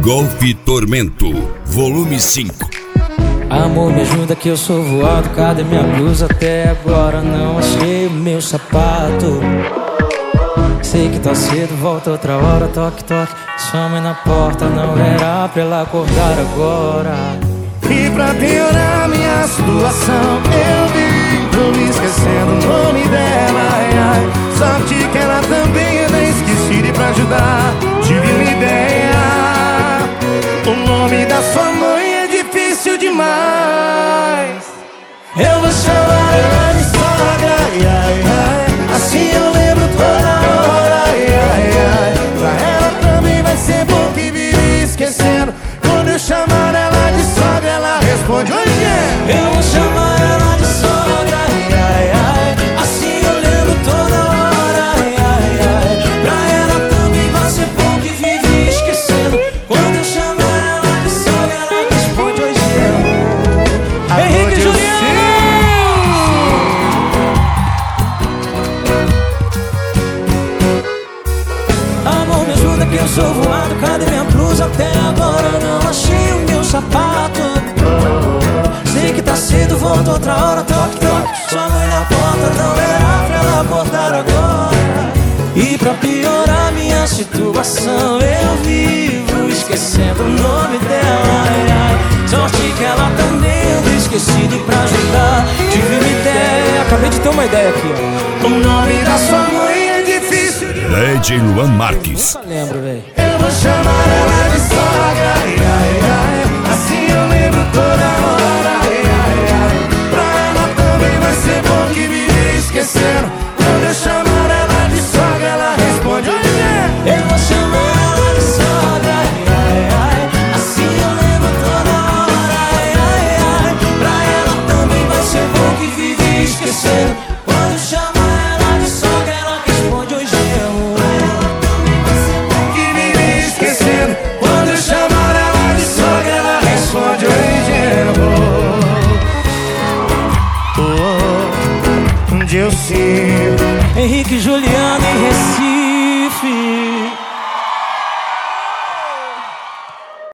Golf Tormento, volume 5. Amor, me ajuda que eu sou voado. Cadê minha blusa? Até agora não achei o meu sapato. Sei que tá cedo, volta outra hora. Toque, toque, sua mãe na porta. Não era pra ela acordar agora. E pra piorar minha situação, eu vivo esquecendo o nome dela, ai, ai. Sorte que ela também é bem esquecida. E pra ajudar, tive uma ideia. O nome da sua mãe é difícil demais. Eu vou chamar ela de sogra, ai, ai, ai. Assim eu lembro toda hora, ai, ai, ai. Pra ela também vai ser bom que vive esquecendo. Quando eu chamar ela de sogra, ela responde: hoje é. Eu vou chamar ela de sogra, ai, ai, ai. Assim eu lembro toda hora, ai, ai, ai. Pra ela também vai ser bom que vive esquecendo. Quando eu chamar ela de sogra, ela responde: hoje é. Henrique Juliano! Amor, me ajuda que eu sou voado. Cadê minha blusa? Até agora não achei o meu sapato. Sei que tá cedo, volta outra hora. Toque, toque, sua mãe na porta. Não era pra ela acordar agora. E pra piorar minha situação, eu vivo esquecendo o nome dela, ai, ai. Sorte que ela também anda esquecida. E pra ajudar, tive uma ideia. Acabei de ter uma ideia aqui, ó. O nome da sua mãe é difícil demais. DJ Luan Marques. Nunca lembro, véi. Eu vou chamar ela de sogra, ai, ai, ai. Assim eu lembro toda hora, ai, ai, ai. Pra ela também vai ser bom que vive esquecendo. Quando eu chamar ela de sogra, ela responde: hoje é. Eu vou chamar ela de sogra, ai, ai, ai. Assim eu lembro toda hora, ai, ai, ai. Pra ela também vai ser bom que vive esquecendo. Quando eu chamar ela de sogra, ela responde: hoje eu. Que vive esquecendo. Quando eu chamar ela de sogra, ela responde: hoje eu vou. Onde eu sigo Henrique Juliano em Recife.